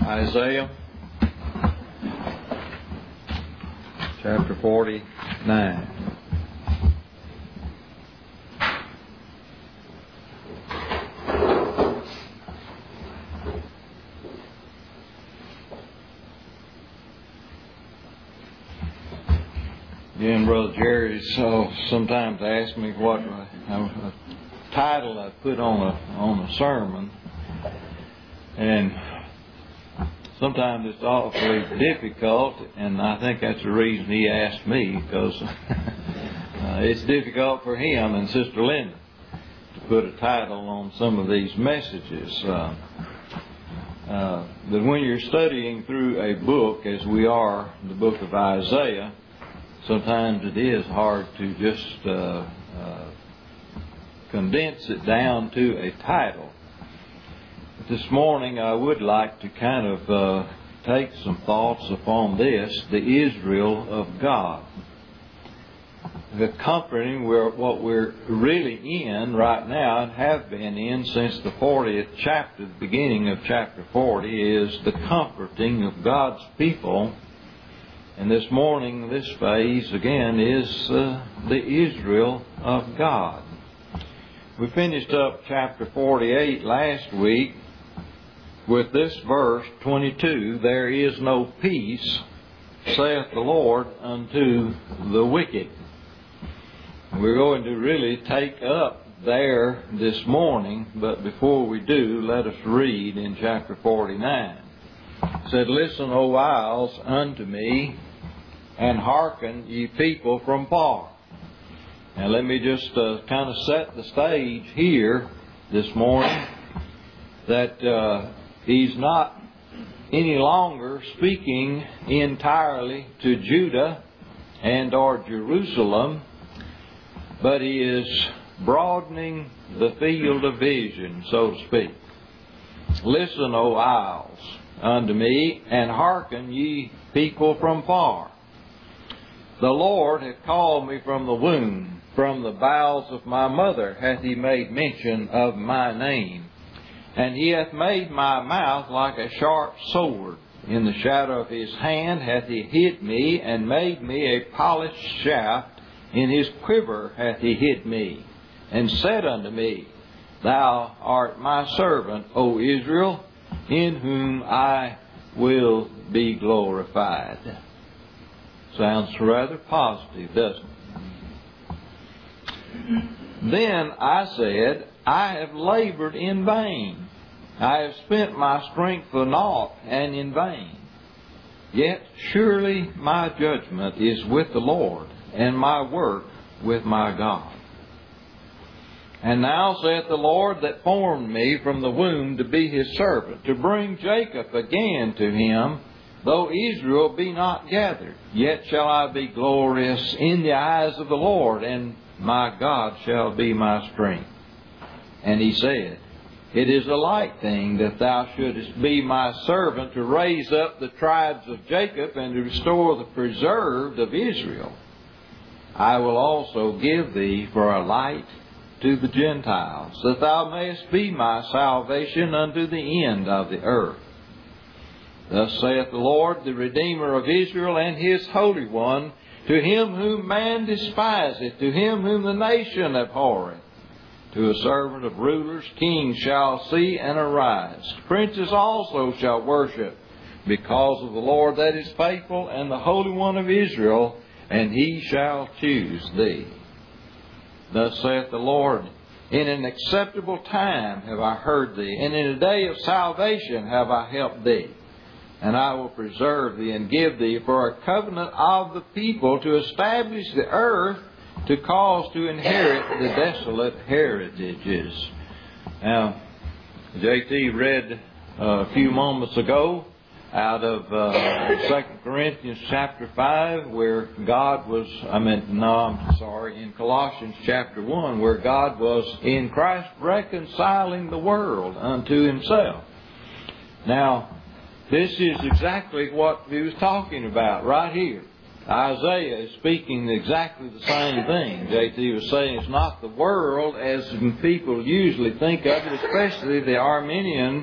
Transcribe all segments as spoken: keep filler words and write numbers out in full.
Isaiah chapter forty-nine. Again, Brother Jerry so sometimes asks me what uh, a title I put on a on a sermon, and sometimes it's awfully difficult, and I think that's the reason he asked me, because uh, it's difficult for him and Sister Linda to put a title on some of these messages. Uh, uh, but when you're studying through a book, as we are, the book of Isaiah, sometimes it is hard to just uh, uh, condense it down to a title. This morning I would like to kind of uh, take some thoughts upon this, the Israel of God. The comforting we're, what we're really in right now and have been in since the fortieth chapter, the beginning of chapter forty, is the comforting of God's people. And this morning, this phase again is uh, the Israel of God. We finished up chapter forty-eight last week with this verse twenty-two, "There is no peace, saith the Lord, unto the wicked." We're going to really take up there this morning, but before we do, let us read in chapter forty-nine. It said, "Listen, O isles, unto me, and hearken, ye people from far." Now let me just uh, kind of set the stage here this morning, that uh, he's not any longer speaking entirely to Judah and or Jerusalem, but he is broadening the field of vision, so to speak. "Listen, O isles, unto me, and hearken, ye people from far. The Lord hath called me from the womb, from the bowels of my mother hath He made mention of my name. And He hath made my mouth like a sharp sword. In the shadow of His hand hath He hid me, and made me a polished shaft. In His quiver hath He hid me, and said unto me, Thou art my servant, O Israel, in whom I will be glorified." Sounds rather positive, doesn't it? "Then I said, I have labored in vain. I have spent my strength for naught and in vain. Yet surely my judgment is with the Lord, and my work with my God. And now saith the Lord that formed me from the womb to be His servant, to bring Jacob again to Him, though Israel be not gathered, yet shall I be glorious in the eyes of the Lord, and my God shall be my strength. And He said, It is a light thing that thou shouldest be my servant, to raise up the tribes of Jacob, and to restore the preserved of Israel. I will also give thee for a light to the Gentiles, that thou mayest be my salvation unto the end of the earth. Thus saith the Lord, the Redeemer of Israel, and His Holy One, to him whom man despiseth, to him whom the nation abhorreth. To a servant of rulers, kings shall see and arise. Princes also shall worship, because of the Lord that is faithful, and the Holy One of Israel, and He shall choose thee. Thus saith the Lord, In an acceptable time have I heard thee, and in a day of salvation have I helped thee. And I will preserve thee, and give thee for a covenant of the people, to establish the earth, to cause to inherit the desolate heritages." Now, J T read uh, a few moments ago out of uh, Second Corinthians chapter five, where God was, I mean, no, I'm sorry, in Colossians chapter one, where God was in Christ reconciling the world unto Himself. Now, this is exactly what he was talking about right here. Isaiah is speaking exactly the same thing. J T was saying it's not the world as people usually think of it, especially the Arminian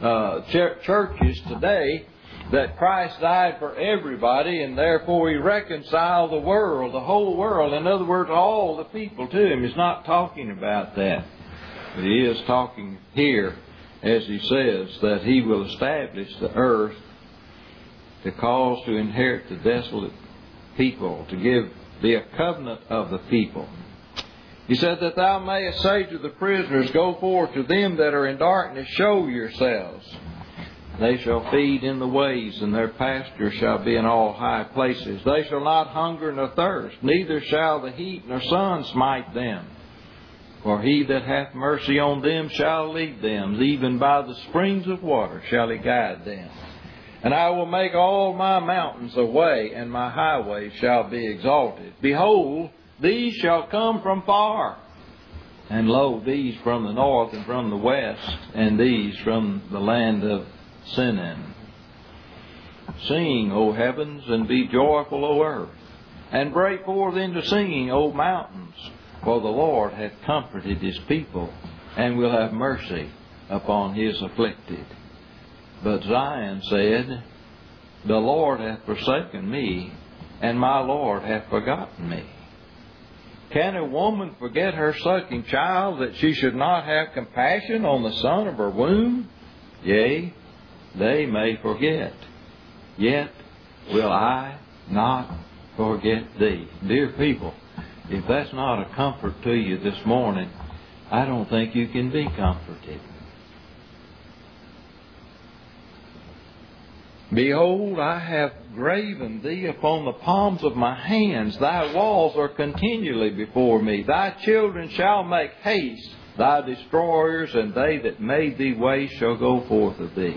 uh, ch- churches today that Christ died for everybody and therefore He reconciled the world, the whole world. In other words, all the people to Him. He's not talking about that. But He is talking here, as He says, that He will establish the earth to cause to inherit the desolate people, to give be a covenant of the people. He said that thou mayest say to the prisoners, go forth to them that are in darkness, show yourselves. They shall feed in the ways, and their pasture shall be in all high places. They shall not hunger nor thirst, neither shall the heat nor sun smite them. For He that hath mercy on them shall lead them, even by the springs of water shall He guide them. And I will make all my mountains a way, and my highways shall be exalted. Behold, these shall come from far, and lo, these from the north and from the west, and these from the land of Sinan. Sing, O heavens, and be joyful, O earth, and break forth into singing, O mountains, for the Lord hath comforted His people, and will have mercy upon His afflicted. But Zion said, the Lord hath forsaken me, and my Lord hath forgotten me. Can a woman forget her sucking child, that she should not have compassion on the son of her womb? Yea, they may forget, yet will I not forget thee. Dear people, if that's not a comfort to you this morning, I don't think you can be comforted. Behold, I have graven thee upon the palms of my hands. Thy walls are continually before me. Thy children shall make haste. Thy destroyers and they that made thee waste shall go forth of thee.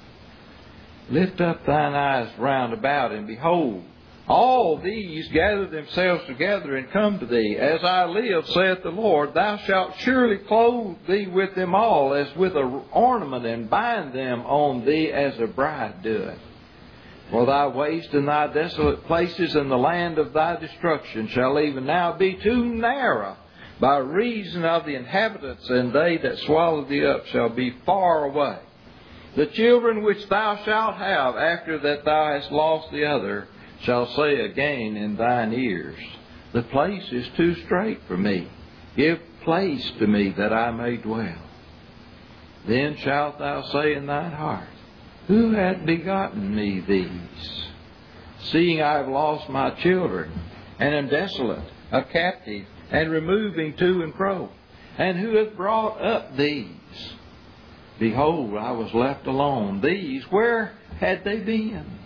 Lift up thine eyes round about, and behold, all these gather themselves together and come to thee. As I live, saith the Lord, thou shalt surely clothe thee with them all, as with an ornament, and bind them on thee as a bride doeth. For thy waste and thy desolate places in the land of thy destruction shall even now be too narrow, by reason of the inhabitants, and they that swallow thee up shall be far away. The children which thou shalt have after that thou hast lost the other shall say again in thine ears, the place is too strait for me. Give place to me that I may dwell. Then shalt thou say in thine heart, who hath begotten me these? Seeing I have lost my children, and am desolate, a captive, and removing to and fro. And who hath brought up these? Behold, I was left alone. These, where had they been?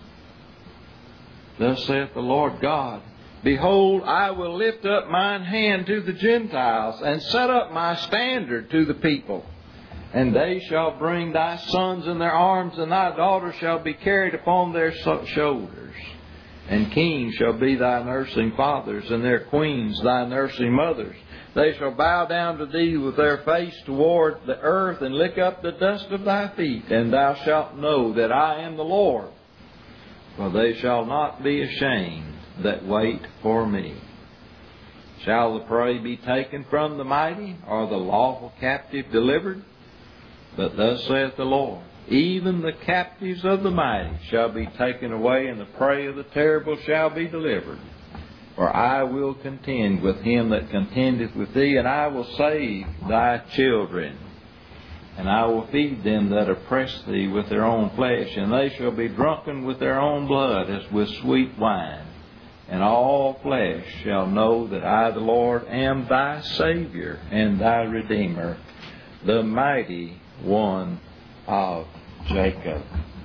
Thus saith the Lord God, behold, I will lift up mine hand to the Gentiles, and set up my standard to the people. And they shall bring thy sons in their arms, and thy daughters shall be carried upon their shoulders. And kings shall be thy nursing fathers, and their queens thy nursing mothers. They shall bow down to thee with their face toward the earth, and lick up the dust of thy feet. And thou shalt know that I am the Lord. For they shall not be ashamed that wait for me. Shall the prey be taken from the mighty, or the lawful captive delivered? But thus saith the Lord, even the captives of the mighty shall be taken away, and the prey of the terrible shall be delivered. For I will contend with him that contendeth with thee, and I will save thy children. And I will feed them that oppress thee with their own flesh, and they shall be drunken with their own blood as with sweet wine. And all flesh shall know that I, the Lord, am thy Savior and thy Redeemer, the mighty one of Jacob.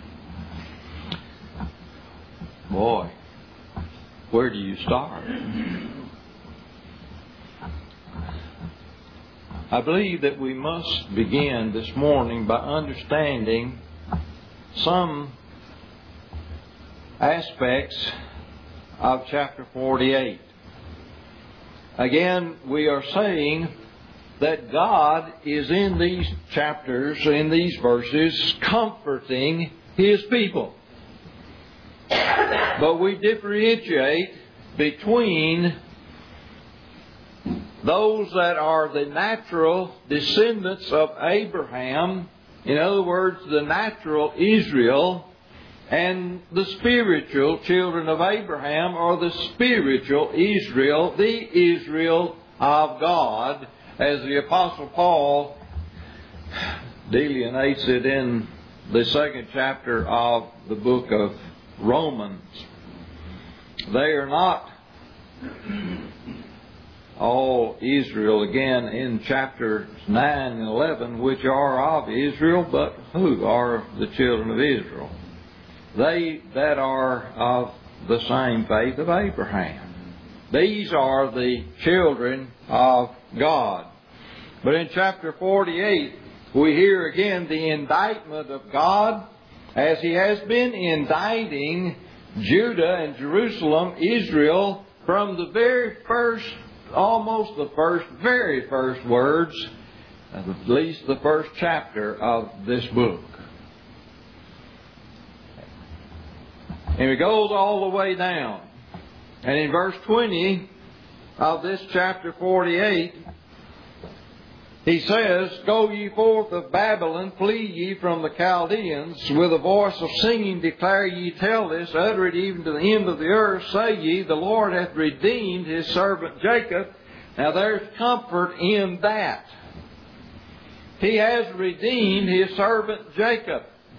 Boy, where do you start? I believe that we must begin this morning by understanding some aspects of chapter forty-eight. Again, we are saying that God is in these chapters, in these verses, comforting His people. But we differentiate between those that are the natural descendants of Abraham In other words, the natural Israel and the spiritual children of Abraham, or the spiritual Israel, the Israel of God, as the Apostle Paul delineates it in the second chapter of the book of Romans. They are not all Israel again in chapters nine and eleven, which are of Israel, but who are the children of Israel? They that are of the same faith of Abraham. These are the children of God. But in chapter forty-eight, we hear again the indictment of God, as He has been indicting Judah and Jerusalem, Israel, from the very first, almost the first, very first words, at least the first chapter of this book. And it goes all the way down. And in verse twenty of this chapter forty-eight, he says, "Go ye forth of Babylon, flee ye from the Chaldeans. With a voice of singing declare ye, tell this, utter it even to the end of the earth. Say ye, the Lord hath redeemed His servant Jacob." Now there's comfort in that. He has redeemed His servant Jacob.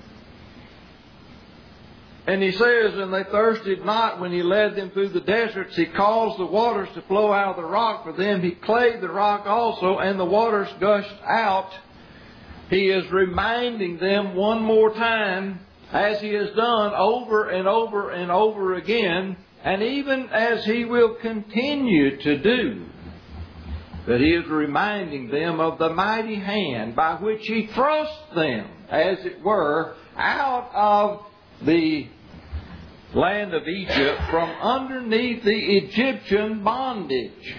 And He says, "And they thirsted not when He led them through the deserts. He caused the waters to flow out of the rock for them. He clave the rock also, and the waters gushed out." He is reminding them one more time, as He has done over and over and over again, and even as He will continue to do, that He is reminding them of the mighty hand by which He thrust them, as it were, out of the land of Egypt, from underneath the Egyptian bondage.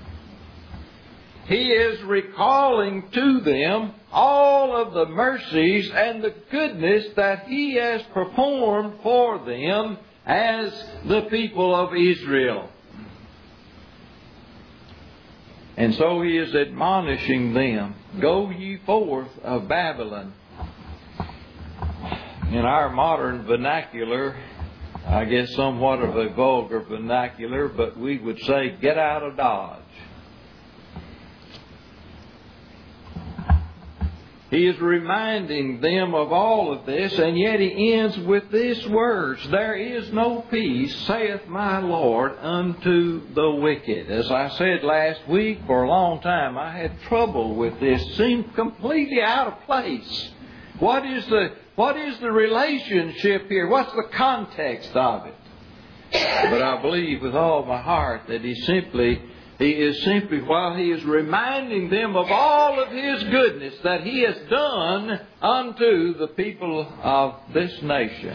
He is recalling to them all of the mercies and the goodness that He has performed for them as the people of Israel. And so He is admonishing them, "Go ye forth of Babylon." In our modern vernacular, I guess somewhat of a vulgar vernacular, but we would say, get out of Dodge. He is reminding them of all of this, and yet He ends with these words, "There is no peace, saith my Lord, unto the wicked." As I said last week, for a long time I had trouble with this. It seemed completely out of place. What is the What is the relationship here? What's the context of it? But I believe with all my heart that He simply, He is simply, while He is reminding them of all of His goodness that He has done unto the people of this nation.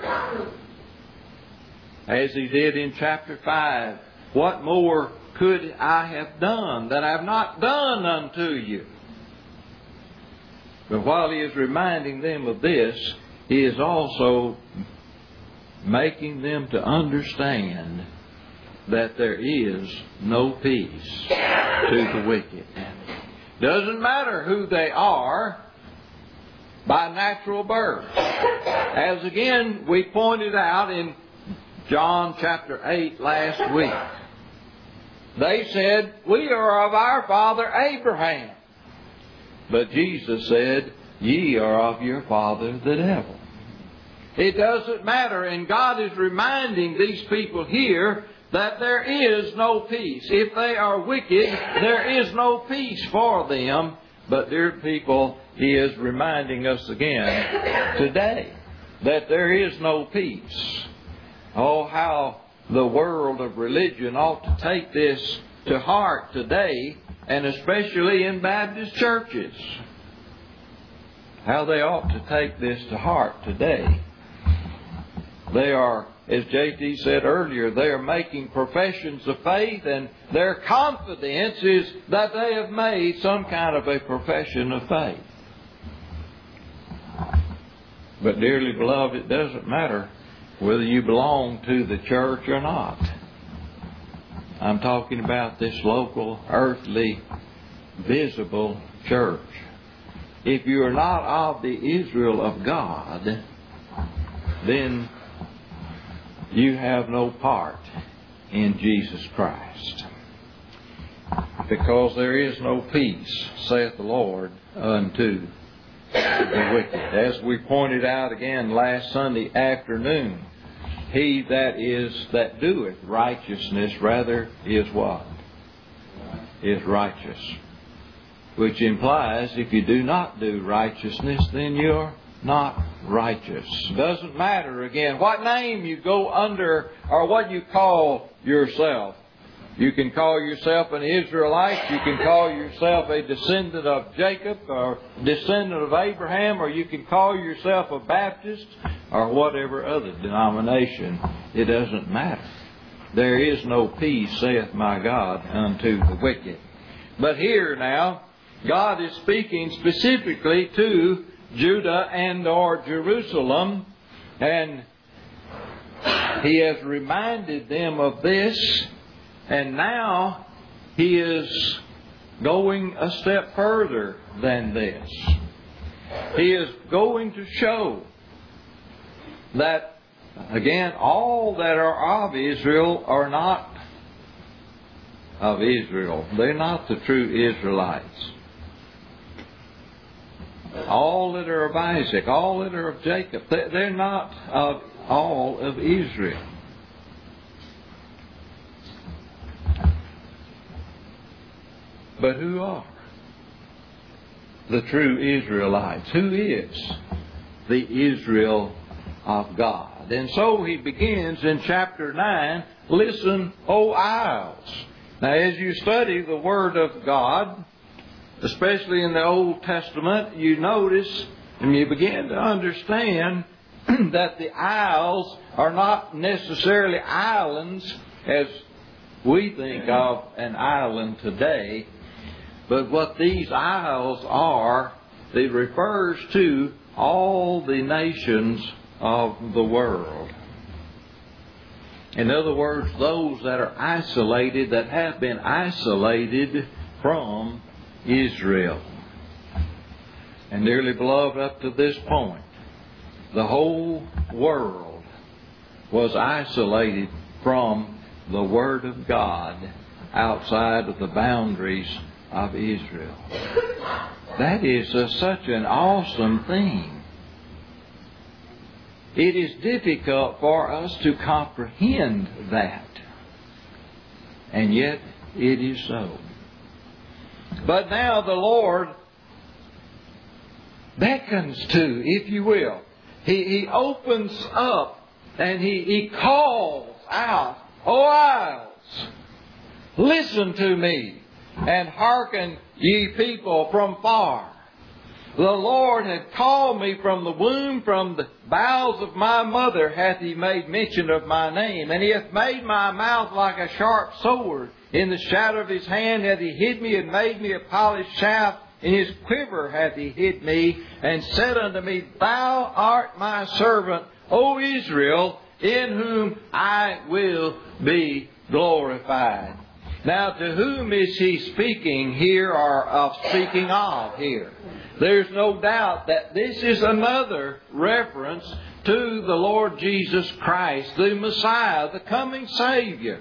As He did in chapter five, "What more could I have done that I have not done unto you?" But while He is reminding them of this, He is also making them to understand that there is no peace to the wicked. Doesn't matter who they are by natural birth. As again we pointed out in John chapter eight last week. They said, "We are of our father Abraham." But Jesus said, "Ye are of your father the devil." It doesn't matter, and God is reminding these people here that there is no peace. If they are wicked, there is no peace for them. But dear people, He is reminding us again today that there is no peace. Oh, how the world of religion ought to take this to heart today, and especially in Baptist churches. How they ought to take this to heart today. They are, as J T said earlier, they are making professions of faith, and their confidence is that they have made some kind of a profession of faith. But dearly beloved, it doesn't matter whether you belong to the church or not. I'm talking about this local, earthly, visible church. if you are not of the Israel of God, then you have no part in Jesus Christ. Because there is no peace, saith the Lord, unto the wicked. As we pointed out again last Sunday afternoon, he that is that doeth righteousness rather is what? Is righteous. Which implies if you do not do righteousness, then you're not righteous. Doesn't matter again what name you go under or what you call yourself. You can call yourself an Israelite, you can call yourself a descendant of Jacob or descendant of Abraham, or you can call yourself a Baptist or whatever other denomination. It doesn't matter. There is no peace, saith my God, unto the wicked. But here now, God is speaking specifically to Judah and or Jerusalem, and He has reminded them of this. And now He is going a step further than this. He is going to show that, again, all that are of Israel are not of Israel. They're not the true Israelites. All that are of Isaac, all that are of Jacob, they're not of all of Israel. But who are the true Israelites? Who is the Israel of God? And so he begins in chapter nine, listen, O isles. Now as you study the Word of God, especially in the Old Testament, you notice and you begin to understand that the isles are not necessarily islands as we think of an island today. But what these isles are, it refers to all the nations of the world. In other words, those that are isolated, that have been isolated from Israel. And dearly beloved, up to this point, the whole world was isolated from the Word of God outside of the boundaries of Israel. That is uh, such an awesome thing. It is difficult for us to comprehend that. And yet it is so. But now the Lord beckons to, if you will. He, he opens up and he, he calls out, O isles, listen to me, and hearken ye people from far. The Lord hath called me from the womb, from the bowels of my mother hath He made mention of my name. And He hath made my mouth like a sharp sword. In the shadow of His hand hath He hid me, and made me a polished shaft. In His quiver hath He hid me, and said unto me, Thou art my servant, O Israel, in whom I will be glorified. Now, to whom is He speaking here, or of speaking of here? There's no doubt that this is another reference to the Lord Jesus Christ, the Messiah, the coming Savior.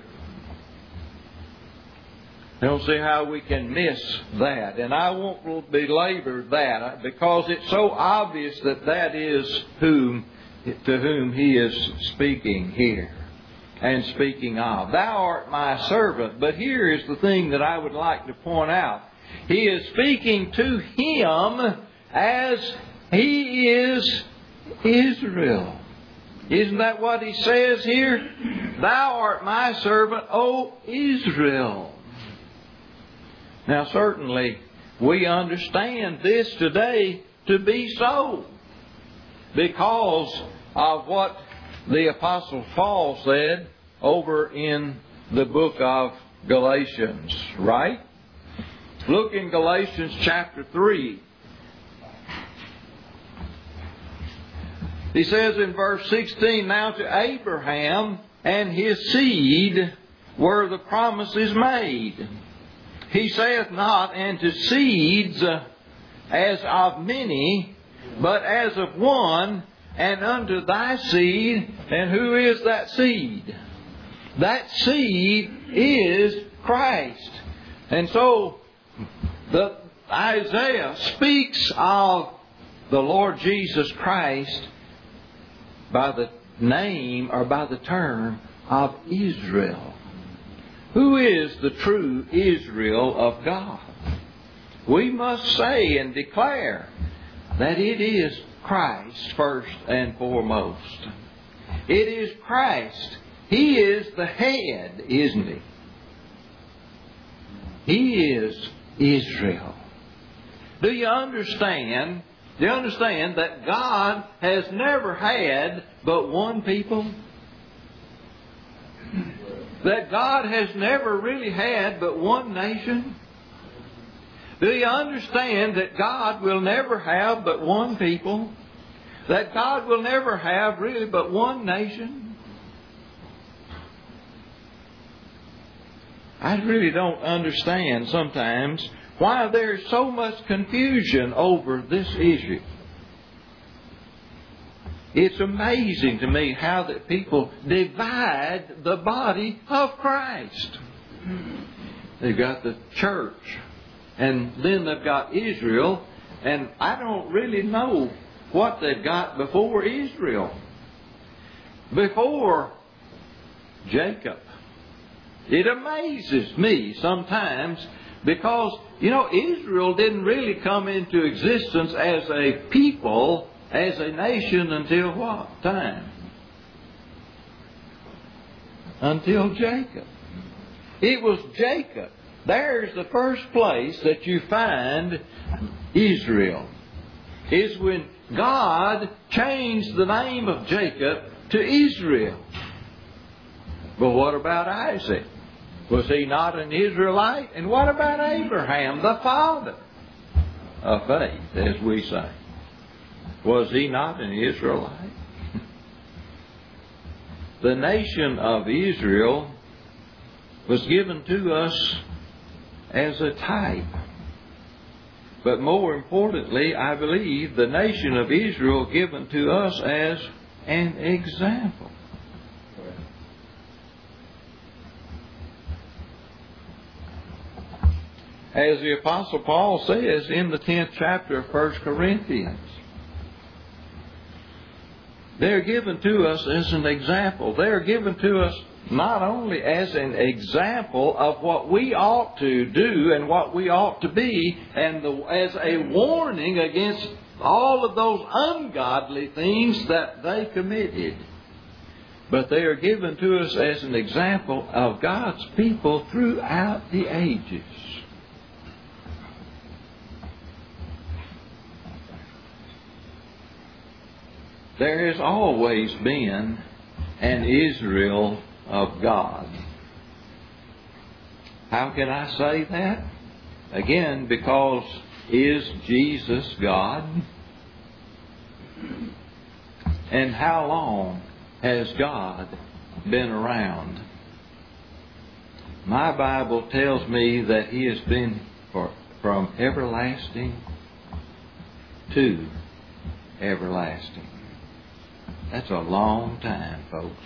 I don't see how we can miss that. And I won't belabor that because it's so obvious that that is whom, to whom He is speaking here. And speaking of, Thou art my servant. But here is the thing that I would like to point out. He is speaking to him as he is Israel. Isn't that what he says here? Thou art my servant, O Israel. Now certainly we understand this today to be so, because of what the Apostle Paul said over in the book of Galatians, right? Look in Galatians chapter three. He says in verse sixteen, Now to Abraham and his seed were the promises made. He saith not, and to seeds as of many, but as of one, and unto thy seed. And who is that seed? That seed is Christ. And so the Isaiah speaks of the Lord Jesus Christ by the name or by the term of Israel. Who is the true Israel of God? We must say and declare that it is Christ first and foremost. It is Christ. He is the head, isn't He? He is Israel. Do you understand? Do you understand that God has never had but one people? That God has never really had but one nation? Do you understand that God will never have but one people? That God will never have really but one nation? I really don't understand sometimes why there's so much confusion over this issue. It's amazing to me how that people divide the body of Christ. They've got the church, and then they've got Israel, and I don't really know what they've got before Israel. Before Jacob. It amazes me sometimes because, you know, Israel didn't really come into existence as a people, as a nation until what time? Until Jacob. It was Jacob. There's the first place that you find Israel. Is when God changed the name of Jacob to Israel. But what about Isaac? Was he not an Israelite? And what about Abraham, the father of faith, as we say? Was he not an Israelite? The nation of Israel was given to us as a type. But more importantly, I believe the nation of Israel given to us as an example. As the Apostle Paul says in the tenth chapter of First Corinthians, they're given to us as an example. They're given to us not only as an example of what we ought to do and what we ought to be, and the, as a warning against all of those ungodly things that they committed, but they are given to us as an example of God's people throughout the ages. There has always been an Israel of God. How can I say that? Again, because is Jesus God? And how long has God been around? My Bible tells me that He has been for, from everlasting to everlasting. That's a long time, folks.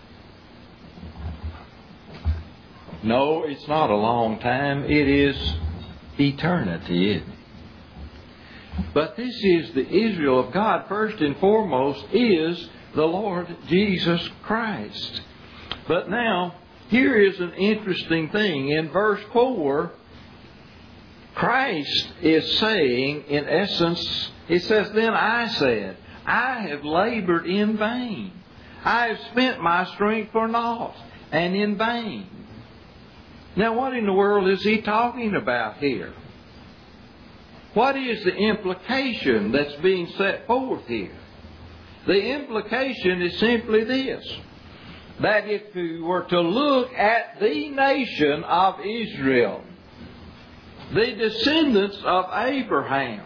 No, it's not a long time. It is eternity, isn't it? But this is the Israel of God. First and foremost is the Lord Jesus Christ. But now, here is an interesting thing. In verse four, Christ is saying, in essence, He says, "Then I said, I have labored in vain. I have spent my strength for naught and in vain." Now, what in the world is He talking about here? What is the implication that's being set forth here? The implication is simply this: that if you were to look at the nation of Israel, the descendants of Abraham,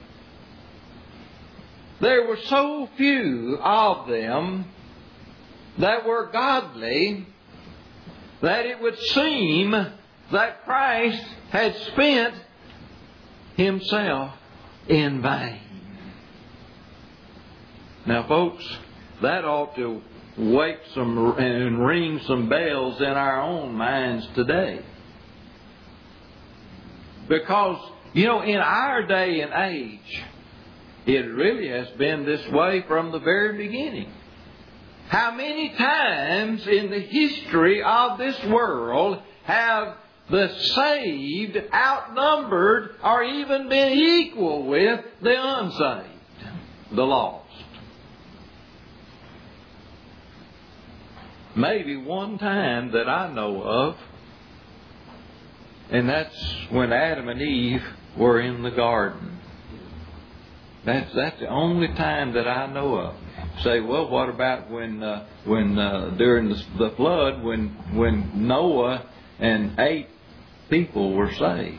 there were so few of them that were godly that it would seem that Christ had spent Himself in vain. Now, folks, that ought to wake some and ring some bells in our own minds today. Because, you know, in our day and age, it really has been this way from the very beginning. How many times in the history of this world have the saved outnumbered or even been equal with the unsaved, the lost? Maybe one time that I know of, and that's when Adam and Eve were in the garden. That's that's the only time that I know of. Say, well, what about when uh, when uh, during the, the flood, when when Noah and eight people were saved?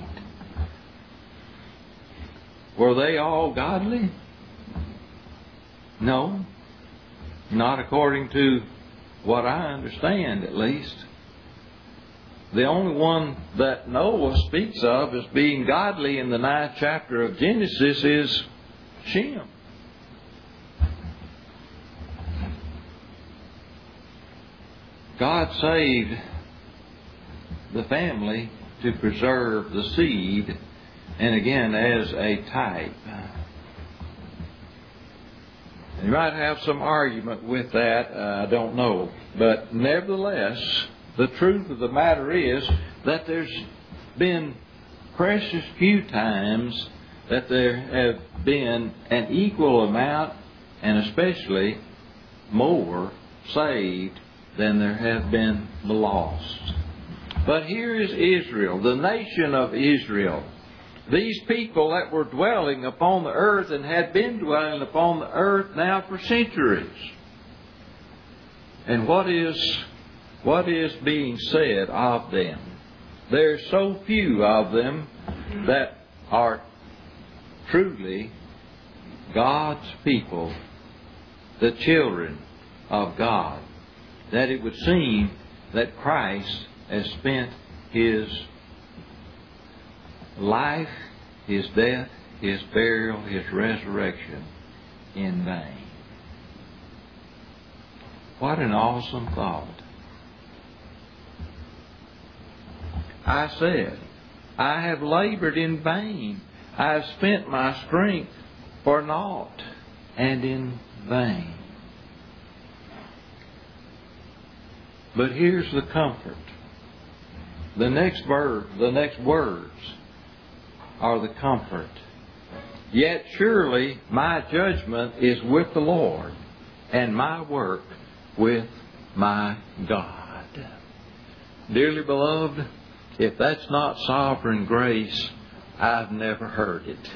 Were they all godly? No, not according to what I understand, at least. The only one that Noah speaks of as being godly in the ninth chapter of Genesis is Shem. God saved the family to preserve the seed, and again as a type. You might have some argument with that, uh, I don't know. But nevertheless, the truth of the matter is that there's been precious few times that there have been an equal amount, and especially more, saved than there have been the lost. But here is Israel, the nation of Israel. These people that were dwelling upon the earth and had been dwelling upon the earth now for centuries. And what is, what is being said of them? There are so few of them that are truly God's people, the children of God, that it would seem that Christ has spent His life, His death, His burial, His resurrection in vain. What an awesome thought. I said, I have labored in vain. I have spent my strength for naught and in vain. But here's the comfort. The next verse, the next words are the comfort. Yet surely my judgment is with the Lord, and my work with my God. Dearly beloved, if that's not sovereign grace, I've never heard it.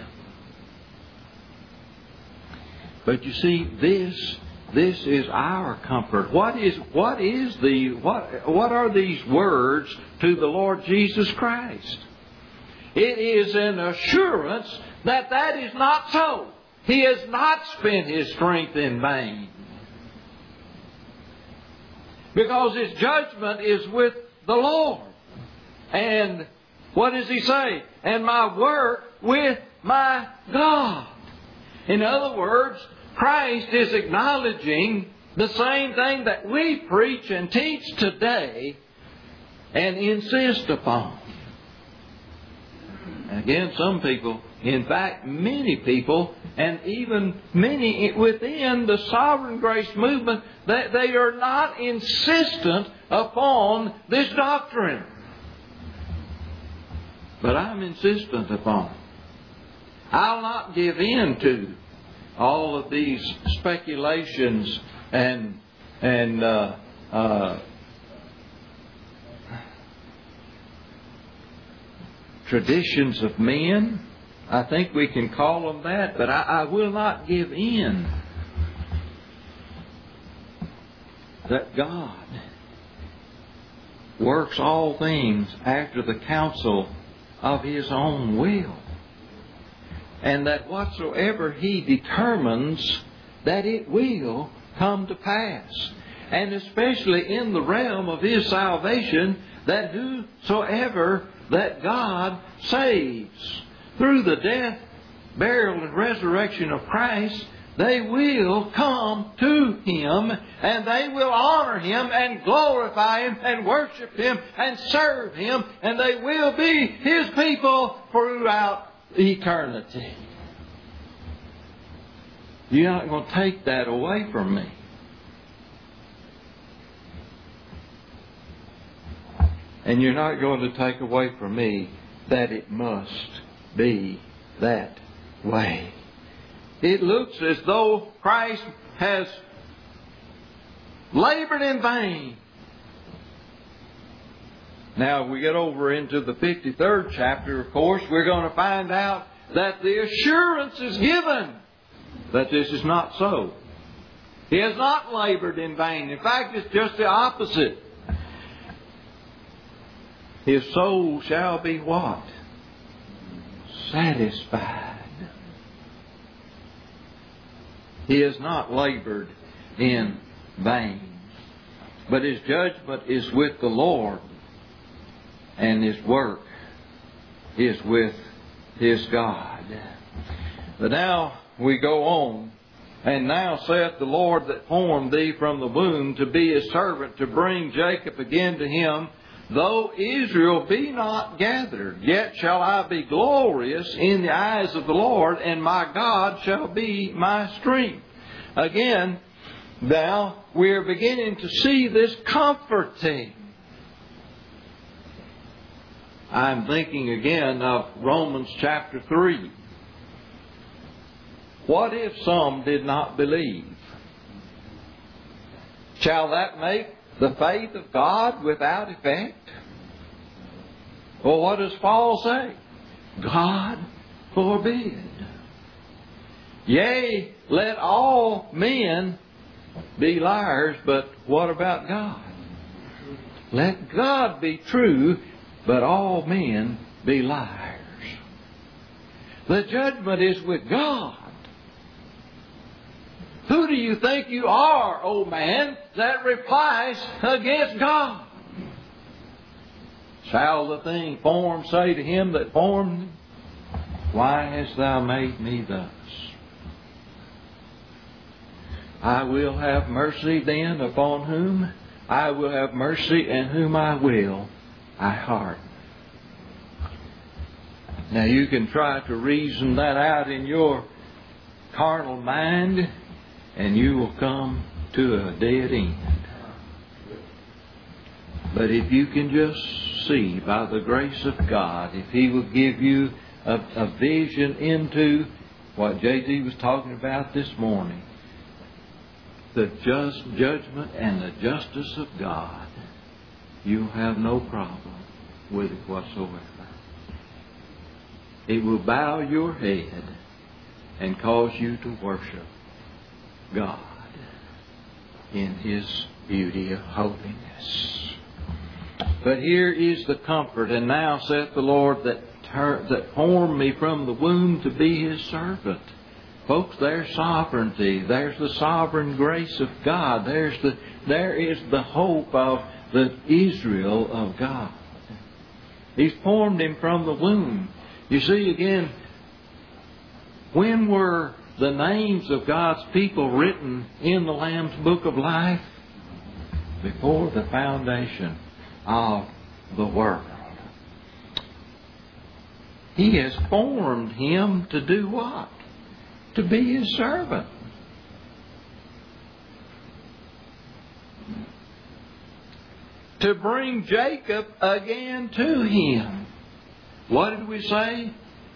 But you see, this this is our comfort. What is what is the what what are these words to the Lord Jesus Christ? It is an assurance that that is not so. He has not spent His strength in vain. Because His judgment is with the Lord. And what does He say? And my work with my God. In other words, Christ is acknowledging the same thing that we preach and teach today and insist upon. Again, some people, in fact, many people, and even many within the sovereign grace movement, that they are not insistent upon this doctrine. But I'm insistent upon it. I'll not give in to all of these speculations and and uh, uh, traditions of men. I think we can call them that, but I, I will not give in that God works all things after the counsel of His own will, and that whatsoever He determines, that it will come to pass. And especially in the realm of His salvation, that whosoever that God saves through the death burial, and resurrection of Christ, they will come to Him and they will honor Him and glorify Him and worship Him and serve Him, and they will be His people throughout eternity. You're not going to take that away from me. And you're not going to take away from me that it must be that way. It looks as though Christ has labored in vain. Now, if we get over into the fifty-third chapter, of course, we're going to find out that the assurance is given that this is not so. He has not labored in vain. In fact, it's just the opposite. His soul shall be what? Satisfied. He has not labored in vain. But His judgment is with the Lord, and His work is with His God. But now we go on. And now saith the Lord that formed thee from the womb to be His servant, to bring Jacob again to Him. Though Israel be not gathered, yet shall I be glorious in the eyes of the Lord, and my God shall be my strength. Again, now we are beginning to see this comforting. I'm thinking again of Romans chapter three. What if some did not believe? Shall that make the faith of God without effect? Well, what does Paul say? God forbid. Yea, let all men be liars, but what about God? Let God be true, but all men be liars. The judgment is with God. Who do you think you are, O man, that replies against God? Shall the thing formed say to him that formed him, why hast thou made me thus? I will have mercy then upon whom I will have mercy, and whom I will I harden. Now you can try to reason that out in your carnal mind, and you will come to a dead end. But if you can just see by the grace of God, if He will give you a, a vision into what J D was talking about this morning, the just judgment and the justice of God, you'll have no problem with it whatsoever. It will bow your head and cause you to worship God in His beauty of holiness. But here is the comfort. And now saith the Lord that, ter- that formed me from the womb to be His servant. Folks, there's sovereignty. There's the sovereign grace of God. There's the, there is the hope of the Israel of God. He's formed him from the womb. You see, again, when were the names of God's people written in the Lamb's Book of Life? Before the foundation of the world. He has formed him to do what? To be His servant. To bring Jacob again to Him. What did we say?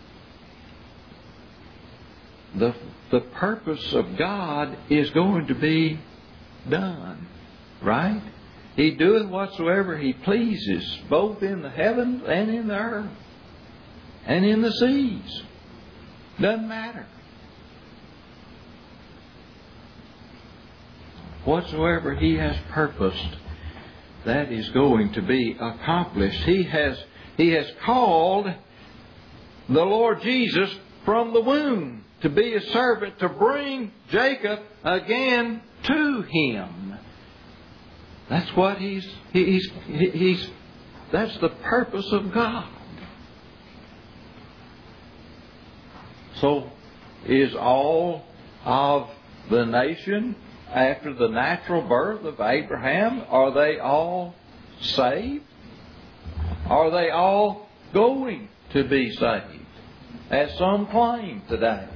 The, the purpose of God is going to be done. Right? He doeth whatsoever He pleases, both in the heavens and in the earth. And in the seas. Doesn't matter. Whatsoever He has purposed, that is going to be accomplished. He has, he has called the Lord Jesus from the womb to be a servant, to bring Jacob again to Him. That's what He's, he's, he's, that's the purpose of God. So, is all of the nation after the natural birth of Abraham, are they all saved? Are they all going to be saved, as some claim today?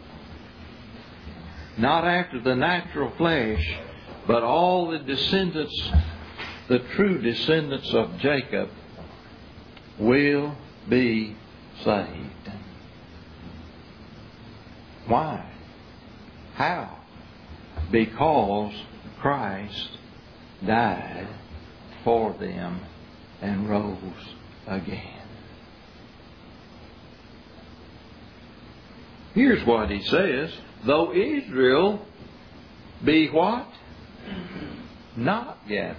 Not after the natural flesh, but all the descendants, the true descendants of Jacob, will be saved. Why? How? Because Christ died for them and rose again. Here's what he says. Though Israel be what? Not gathered.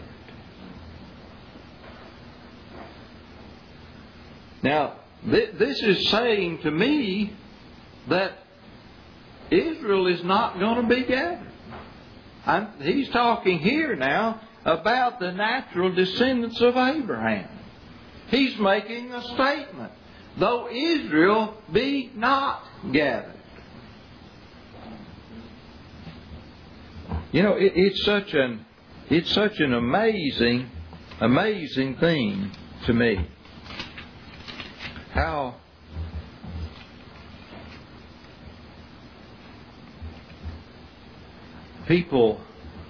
Now, th- this is saying to me that Israel is not going to be gathered. I'm, he's talking here now about the natural descendants of Abraham. He's making a statement. Though Israel be not gathered. You know, it, it's such an it's such an amazing, amazing thing to me. How people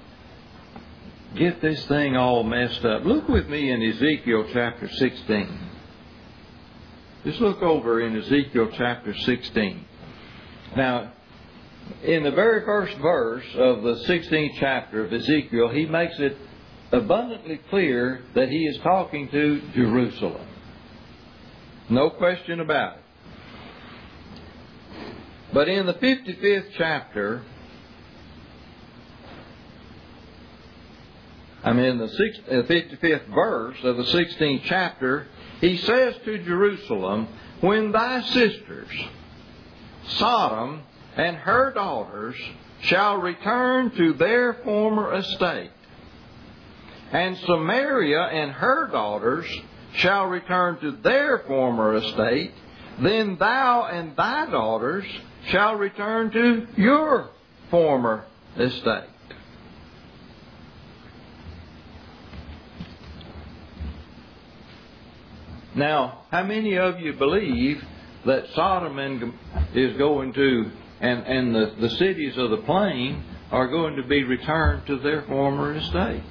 get this thing all messed up. Look with me in Ezekiel chapter sixteen. Just look over in Ezekiel chapter sixteen. Now, in the very first verse of the sixteenth chapter of Ezekiel, he makes it abundantly clear that he is talking to Jerusalem. No question about it. But in the fifty-fifth chapter, I mean the fifty-fifth verse of the sixteenth chapter, he says to Jerusalem, when thy sisters, Sodom and her daughters, shall return to their former estate, and Samaria and her daughters shall return to their former estate, then thou and thy daughters shall return to your former estate. Now, how many of you believe that Sodom and is going to, and, and the, the cities of the plain are going to be returned to their former estate?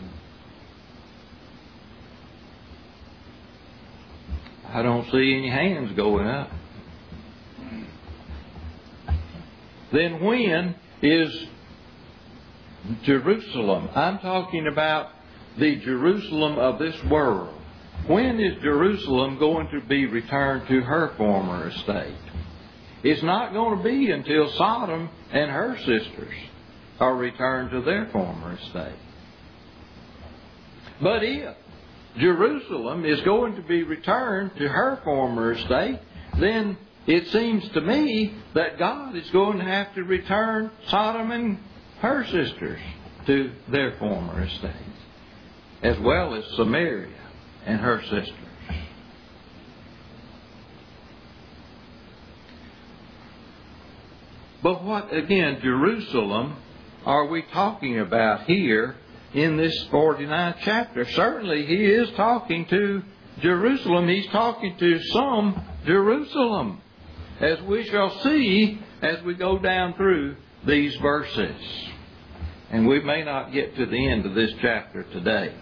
I don't see any hands going up. Then when is Jerusalem? I'm talking about the Jerusalem of this world. When is Jerusalem going to be returned to her former estate? It's not going to be until Sodom and her sisters are returned to their former estate. But if Jerusalem is going to be returned to her former estate, then it seems to me that God is going to have to return Sodom and her sisters to their former estates, as well as Samaria and her sisters. But what, again, Jerusalem are we talking about here in this forty-ninth chapter? Certainly he is talking to Jerusalem. He's talking to some Jerusalem, as we shall see as we go down through these verses. And we may not get to the end of this chapter today.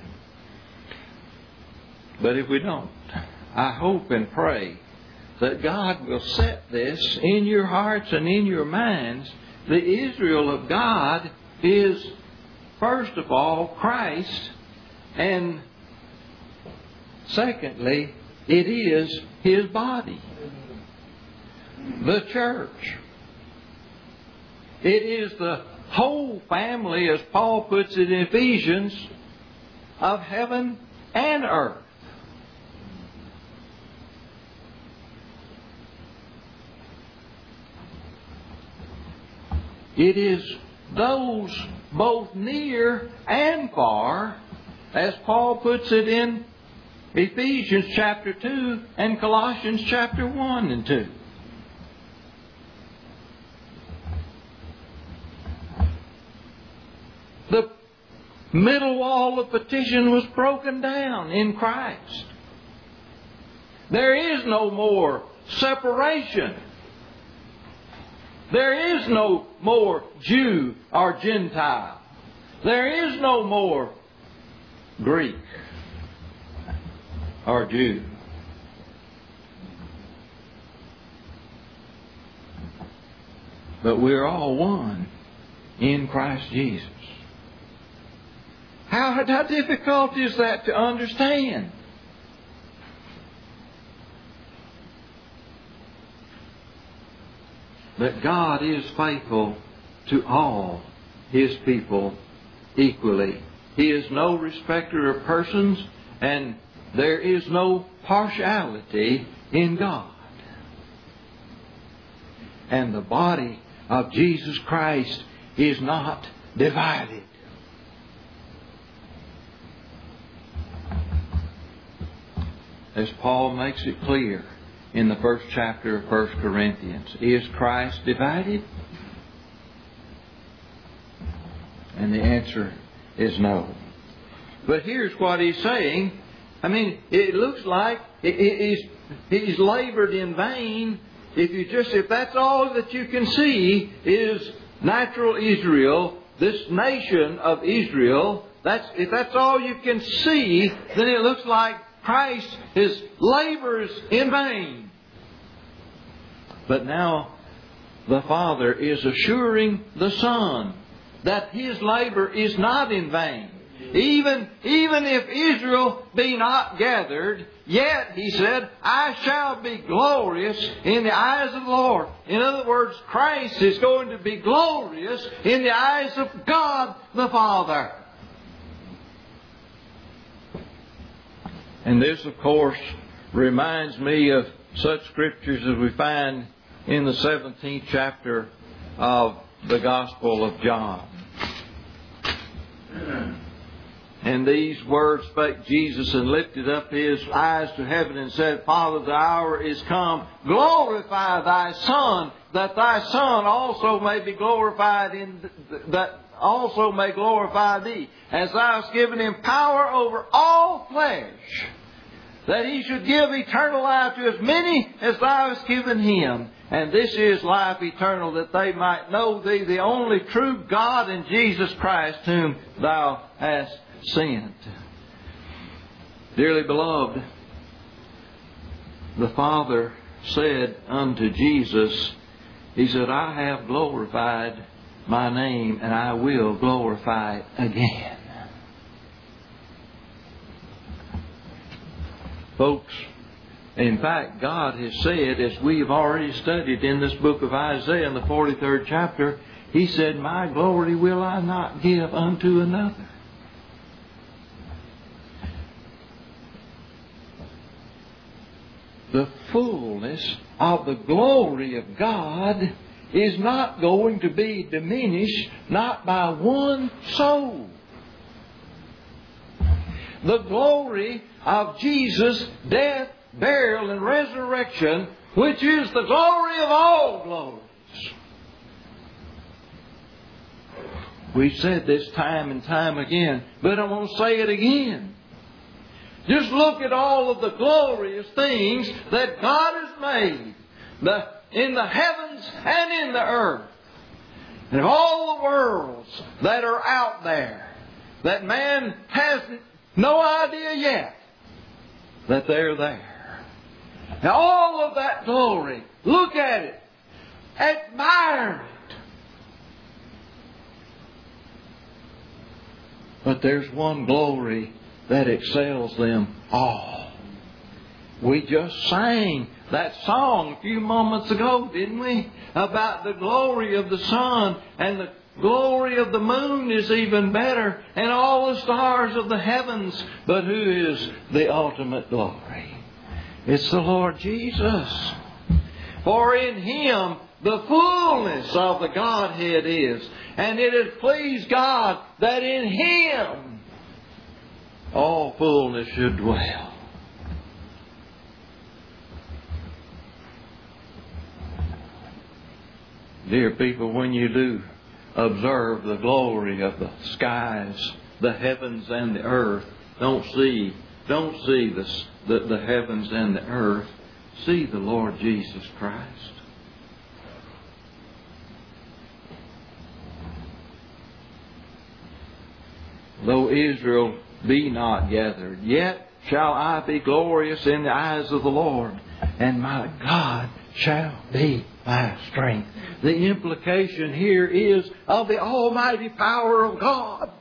But if we don't, I hope and pray that God will set this in your hearts and in your minds. The Israel of God is, first of all, Christ, and secondly, it is His body, the church. It is the whole family, as Paul puts it in Ephesians, of heaven and earth. It is those both near and far, as Paul puts it in Ephesians chapter two and Colossians chapter one and two. The middle wall of partition was broken down in Christ. There is no more separation. There is no more Jew or Gentile. There is no more Greek or Jew. But we're all one in Christ Jesus. How, how difficult is that to understand? That God is faithful to all His people equally. He is no respecter of persons, and there is no partiality in God. And the body of Jesus Christ is not divided. As Paul makes it clear in the first chapter of First Corinthians, is Christ divided? And the answer is no. But here's what he's saying. I mean, it looks like he's, he's labored in vain. If you just, if that's all that you can see is natural Israel, this nation of Israel, that's, if that's all you can see, then it looks like Christ, His labors in vain. But now the Father is assuring the Son that His labor is not in vain. Even, even if Israel be not gathered, yet, He said, I shall be glorious in the eyes of the Lord. In other words, Christ is going to be glorious in the eyes of God the Father. And this, of course, reminds me of such scriptures as we find in the seventeenth chapter of the Gospel of John. And these words spake Jesus, and lifted up His eyes to heaven, and said, Father, the hour is come. Glorify Thy Son, that Thy Son also may be glorified in th- that also may glorify Thee, as Thou hast given Him power over all flesh, that He should give eternal life to as many as Thou hast given Him. And this is life eternal, that they might know Thee, the only true God, and Jesus Christ, whom Thou hast sent. Dearly beloved, the Father said unto Jesus, He said, I have glorified My name, and I will glorify it again. Folks, in fact, God has said, as we have already studied in this book of Isaiah in the forty-third chapter, He said, My glory will I not give unto another. The fullness of the glory of God is not going to be diminished, not by one soul. The glory of Jesus' death, burial, and resurrection, which is the glory of all glories. We've said this time and time again, but I'm going to say it again. Just look at all of the glorious things that God has made, the, in the heavens and in the earth, and all the worlds that are out there, that man has no idea yet that they're there. Now all of that glory, look at it, admire it. But there's one glory that excels them all. We just sang that song a few moments ago, didn't we? About the glory of the sun, and the glory of the moon is even better, and all the stars of the heavens. But who is the ultimate glory? It's the Lord Jesus. For in Him the fullness of the Godhead is, and it has pleased God that in Him all fullness should dwell. Dear people, when you do observe the glory of the skies, the heavens and the earth. Don't see, don't see the, the, the heavens and the earth. See the Lord Jesus Christ. Though Israel be not gathered, yet shall I be glorious in the eyes of the Lord, and my God shall be my strength. The implication here is of the almighty power of God,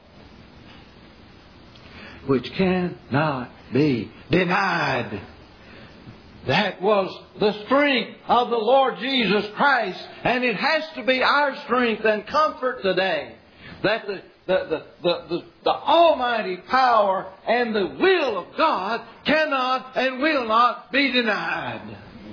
which cannot be denied. That was the strength of the Lord Jesus Christ, and it has to be our strength and comfort today that the The, the, the, the, the almighty power and the will of God cannot and will not be denied.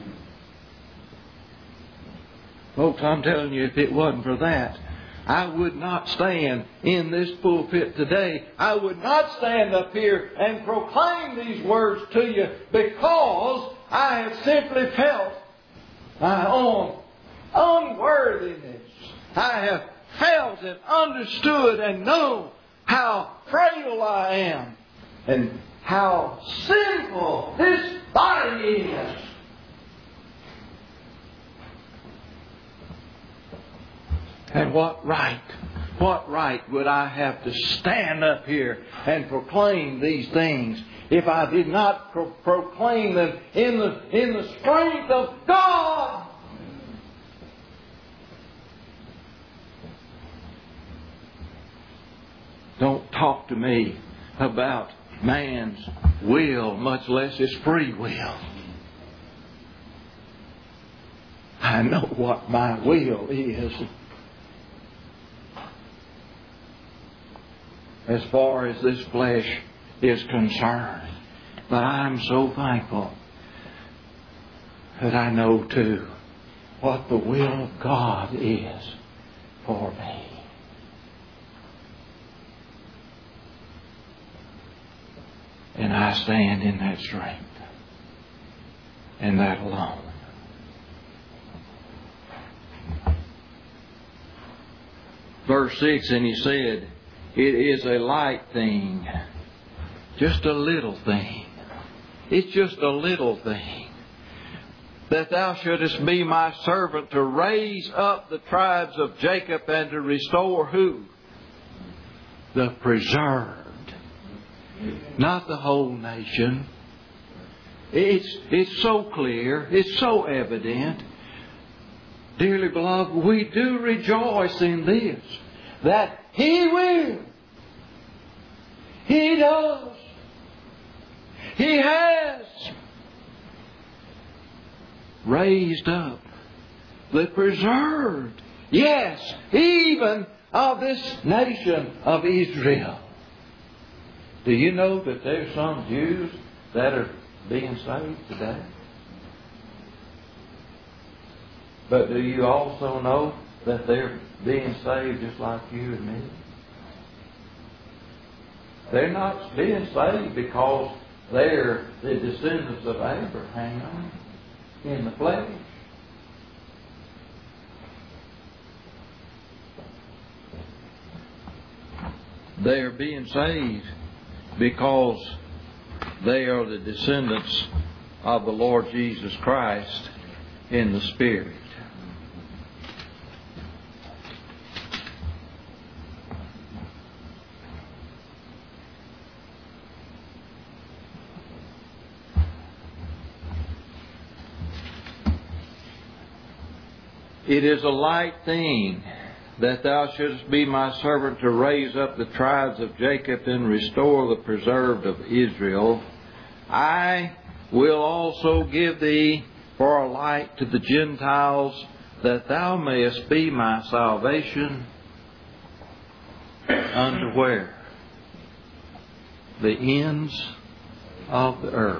Folks, I'm telling you, if it wasn't for that, I would not stand in this pulpit today. I would not stand up here and proclaim these words to you, because I have simply felt my own unworthiness. I have felt and understood and know how frail I am and how sinful this body is. And what right, what right would I have to stand up here and proclaim these things if I did not pro- proclaim them in the, in the strength of God? Don't talk to me about man's will, much less his free will. I know what my will is. As far as this flesh is concerned. But I'm so thankful that I know too what the will of God is for me. And I stand in that strength and that alone. Verse six, and he said, it is a light thing, just a little thing. It's just a little thing, that thou shouldest be my servant to raise up the tribes of Jacob and to restore who? The preserved. Not the whole nation. It's, it's so clear. It's so evident. Dearly beloved, we do rejoice in this, that He will. He does. He has raised up the preserved. Yes, even of this nation of Israel. Do you know that there's some Jews that are being saved today? But do you also know that they're being saved just like you and me? They're not being saved because they're the descendants of Abraham in the flesh. They are being saved because they are the descendants of the Lord Jesus Christ in the Spirit. It is a light thing that thou shouldest be my servant to raise up the tribes of Jacob and restore the preserved of Israel. I will also give thee for a light to the Gentiles, that thou mayest be my salvation unto where? The ends of the earth.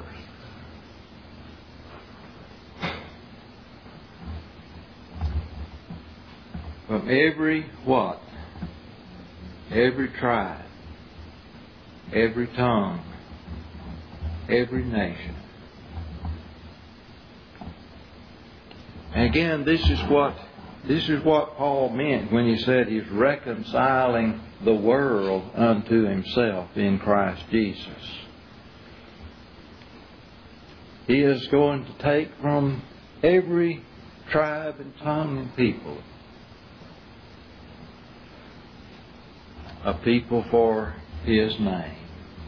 From every what? Every tribe, every tongue, every nation. And again, this is what This is what Paul meant when he said he's reconciling the world unto himself in Christ Jesus. He is going to take from every tribe and tongue and people a people for His name.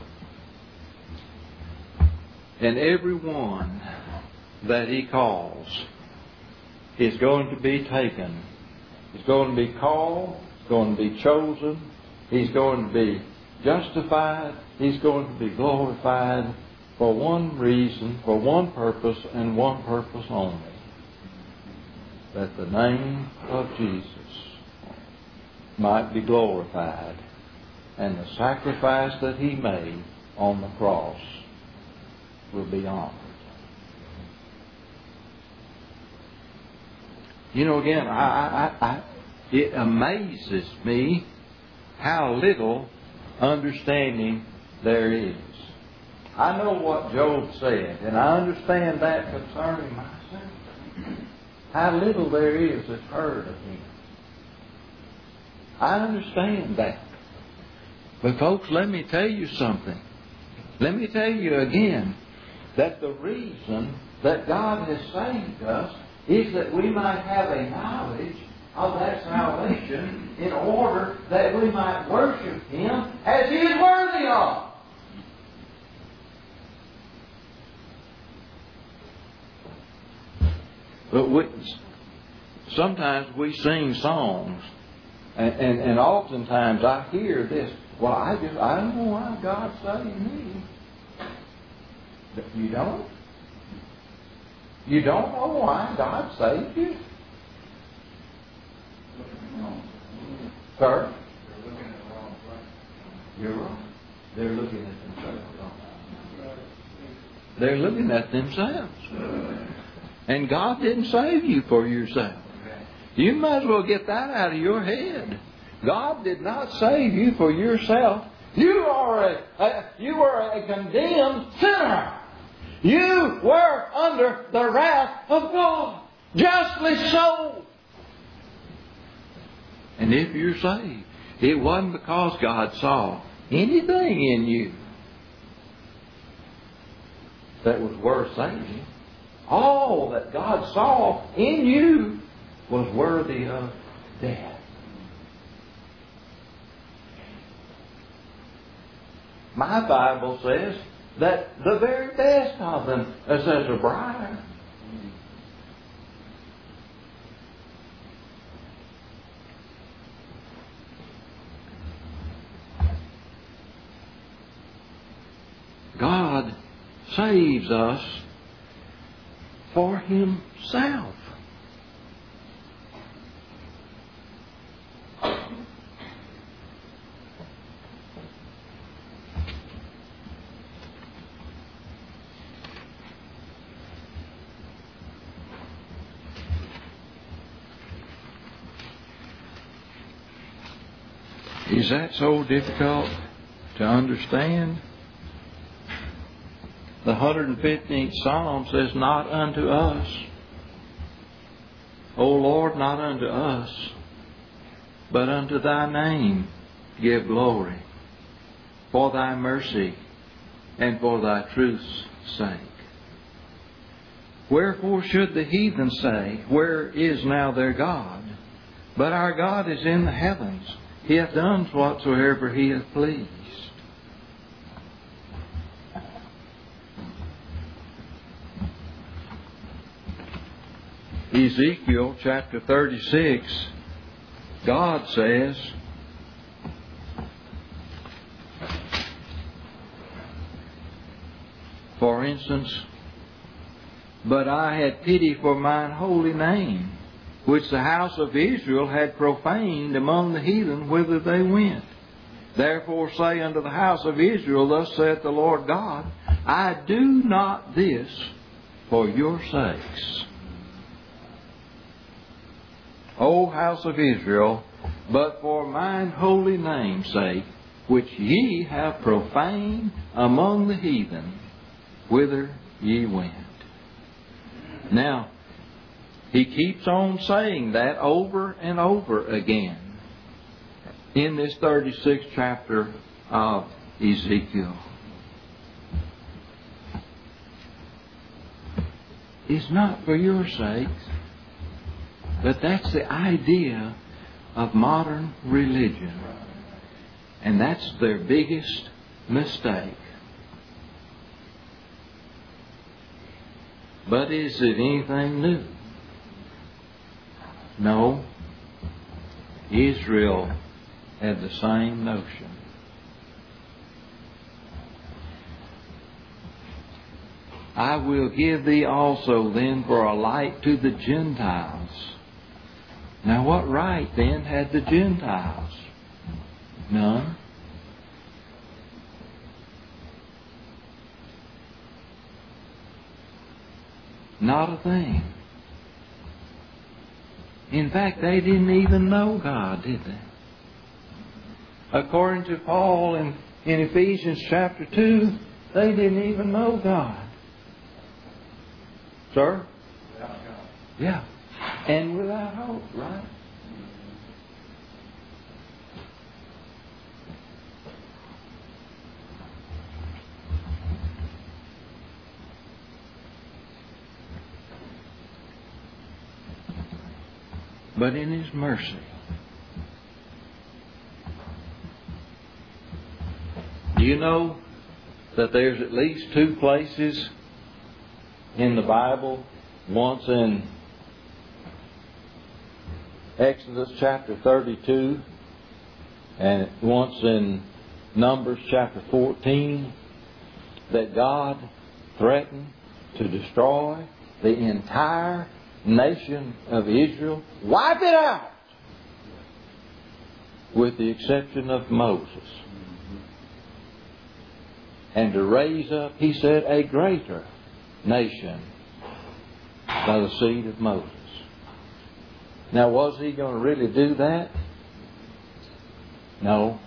And every one that He calls is going to be taken. He's going to be called. He's going to be chosen. He's going to be justified. He's going to be glorified for one reason, for one purpose, and one purpose only. That the name of Jesus might be glorified and the sacrifice that He made on the cross will be honored. You know, again, I, I, I, it amazes me how little understanding there is. I know what Job said, and I understand that concerning myself. How little there is that's heard of Him. I understand that. But folks, let me tell you something. Let me tell you again that the reason that God has saved us is that we might have a knowledge of that salvation in order that we might worship Him as He is worthy of. But we, sometimes we sing songs, and, and, and oftentimes I hear this, well, I just, I don't know why God saved me. You don't? You don't know why God saved you? Sir? You're wrong. They're looking at themselves. They're looking at themselves. And God didn't save you for yourself. You might as well get that out of your head. God did not save you for yourself. You are a, a you are a condemned sinner. You were under the wrath of God. Justly so. And if you're saved, it wasn't because God saw anything in you that was worth saving. All that God saw in you was worthy of death. My Bible says that the very best of them is as a briar. God saves us for Himself. Is that so difficult to understand? The one hundred fifteenth Psalm says, not unto us, O Lord, not unto us, but unto Thy name give glory, for Thy mercy and for Thy truth's sake. Wherefore should the heathen say, where is now their God? But our God is in the heavens. He hath done whatsoever He hath pleased. Ezekiel chapter thirty-six, God says, for instance, but I had pity for mine holy name, which the house of Israel had profaned among the heathen whither they went. Therefore say unto the house of Israel, thus saith the Lord God, I do not this for your sakes, O house of Israel, but for mine holy name's sake, which ye have profaned among the heathen, whither ye went. Now, He keeps on saying that over and over again in this thirty-sixth chapter of Ezekiel. It's not for your sakes, but that's the idea of modern religion. And that's their biggest mistake. But is it anything new? No. Israel had the same notion. I will give thee also then for a light to the Gentiles. Now what right then had the Gentiles? None. Not a thing. In fact, they didn't even know God, did they? According to Paul in, in Ephesians chapter two, they didn't even know God. Sir? Without God. Yeah. And without hope, right? But in His mercy, do you know that there's at least two places in the Bible, once in Exodus chapter thirty-two and once in Numbers chapter fourteen, that God threatened to destroy the entire nation of Israel, wipe it out, with the exception of Moses, and to raise up, He said, a greater nation by the seed of Moses. Now, was He going to really do that? No.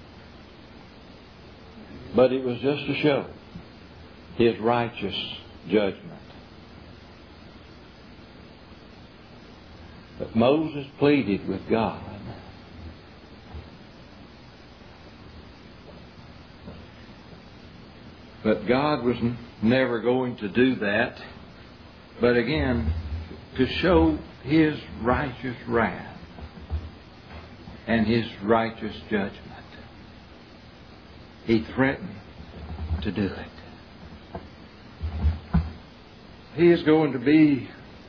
But it was just to show His righteous judgment. But Moses pleaded with God. But God was never going to do that. But again, to show His righteous wrath and His righteous judgment, He threatened to do it. He is going to be,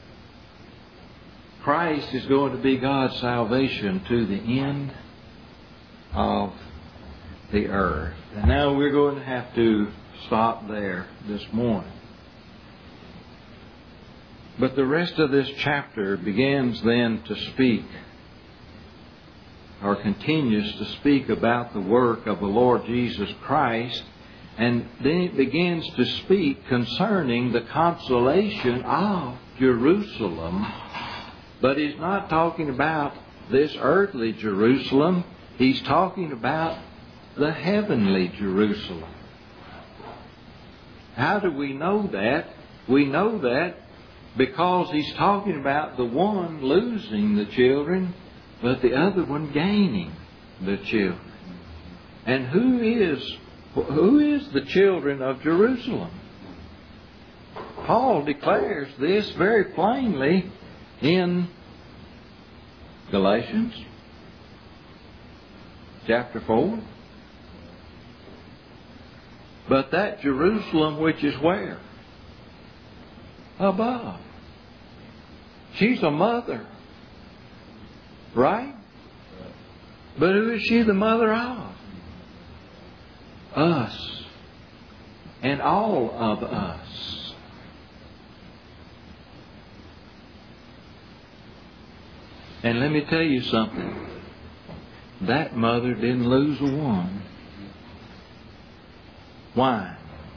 Christ is going to be God's salvation to the end of the earth. And now we're going to have to stop there this morning. But the rest of this chapter begins then to speak, or continues to speak about the work of the Lord Jesus Christ, and then it begins to speak concerning the consolation of Jerusalem. But He's not talking about this earthly Jerusalem. He's talking about the heavenly Jerusalem. How do we know that? We know that because He's talking about the one losing the children, but the other one gaining the children. And who is who is the children of Jerusalem? Paul declares this very plainly in Galatians chapter four. But that Jerusalem which is where? Above. She's a mother. Right? But who is she the mother of? Us. And all of us. And let me tell you something. That mother didn't lose a one. Why?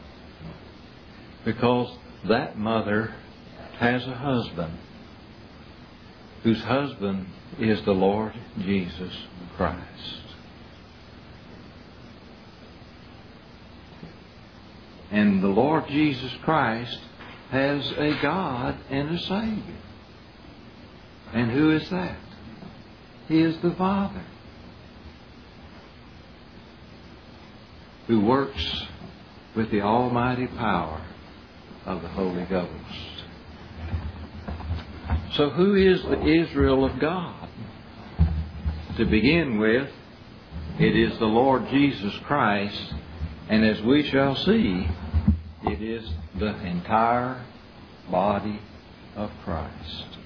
Because that mother has a husband, whose husband is the Lord Jesus Christ. And the Lord Jesus Christ has a God and a Savior. And who is that? He is the Father, who works with the almighty power of the Holy Ghost. So who is the Israel of God? To begin with, it is the Lord Jesus Christ, and as we shall see, it is the entire body of Christ.